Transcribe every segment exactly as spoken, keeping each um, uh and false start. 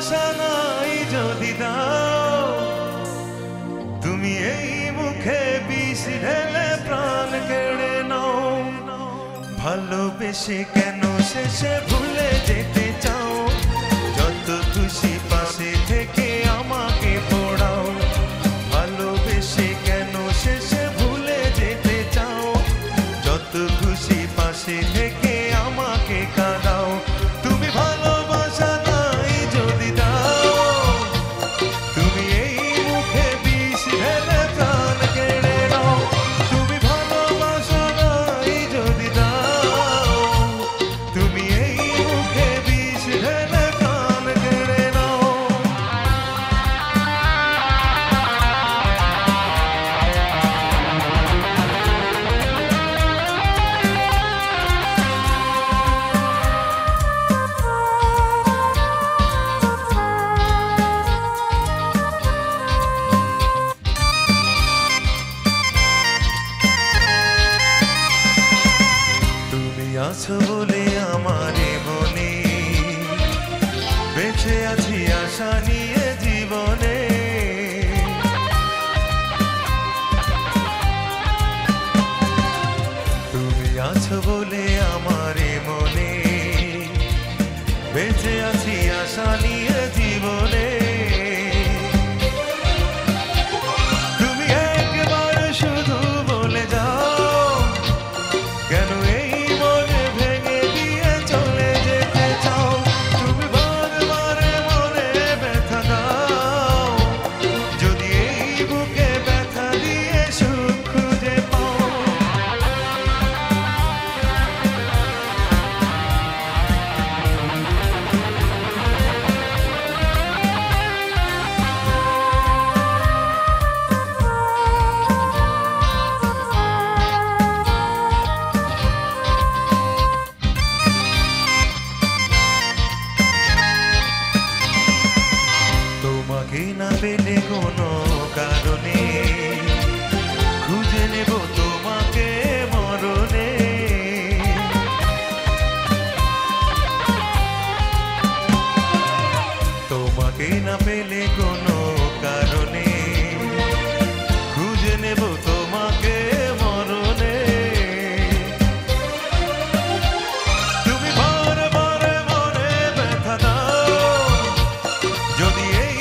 ভালোবাসা নাই যদি দাও, তুমি এই মুখে বিষ ঢেলে প্রাণ কেড়ে নাও। ভালোবেসে কেন শেষে ভুলে যেতে চাও, যত খুশি পাশে থেকে আমাকে পড়াও। ভালোবেসে কেন শেষে ভুলে যেতে চাও, যত খুশি পাশে থেকে আমাকে কাঁদাও। তুমি ভালোবাসা নাই যদি দাও, তুমি এই মুখে বিষ ঢেলে প্রাণ কেড়ে নাও। তুমি ভালোবাসা নাই যদি দাও, তুমি এই মুখে বিষ ঢেলে প্রাণ কেড়ে নাও। আছো বলে আমার মনে বেঁচে আছি আশা নিয়ে জীবনে। তুমি আছো বলে আমার মনে বেঁচে আছি আশা নিয়ে জীবনে। তুমি একবার শুধু বলে যাও, কেন এই না পেলে কোনো কারণে খুঁজে নেব তোমাকে মরণে। তোমাকে না পেলে কোনো কারণে খুঁজে নেব তোমাকে মরণে। তুমি বারে বারে মনে ব্যথা দাও, যদি এই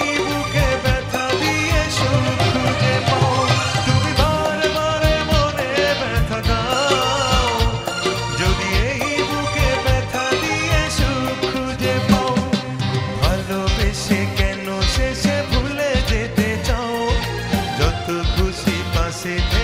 se